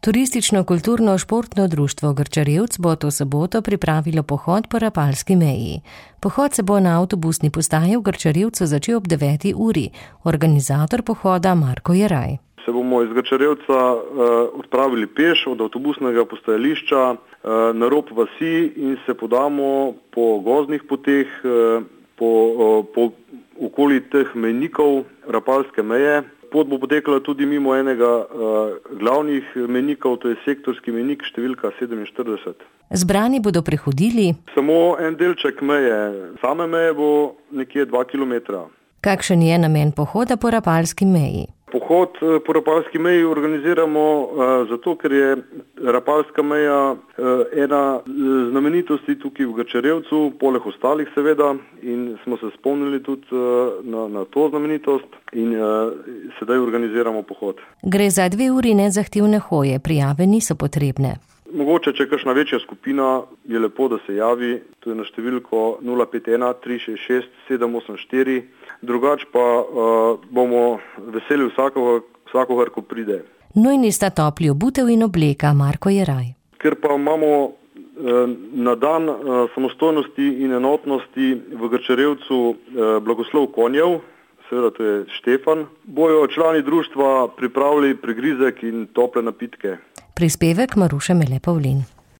Turistično-kulturno-športno društvo Grčarjevc bo to soboto pripravilo pohod po Rapalski meji. Pohod se bo na avtobusni postaji v Grčarjevcu začel ob 9. uri. Organizator pohoda Marko Jeraj. Se bomo iz Grčarjevca odpravili peš od avtobusnega postajališča na rob vasi in se podamo po gozdnih poteh, po okoli teh mejnikov Rapalske meje. Pot bo potekala tudi mimo enega glavnih mejnikov, to je sektorski mejnik številka 47. Zbrani bodo prehodili samo en delček meje. Same meje bo nekje 2 kilometra. Kakšen je namen pohoda po Rapalski meji? Pohod po Rapalski meji organiziramo zato, ker je Rapalska meja ena znamenitosti tukaj v Grčarjevcu, poleg ostalih seveda, in smo se spomnili tudi na to znamenitost in sedaj organiziramo pohod. Gre za 2 uri nezahtevne hoje, prijave niso potrebne. Mogoče, če je kakšna večja skupina, je lepo, da se javi, to je na številko 051 366 784. Drugač pa bomo veseli vsakogar, ko pride. Nujni sta topli obutev in obleka, Marko Jeraj. Ker pa imamo na dan samostojnosti in enotnosti v Grčarjevcu blagoslov konjev, seveda to je Štefan, bojo člani društva pripravili prigrizek in tople napitke. Prispevek Maruše Mele Pavlin.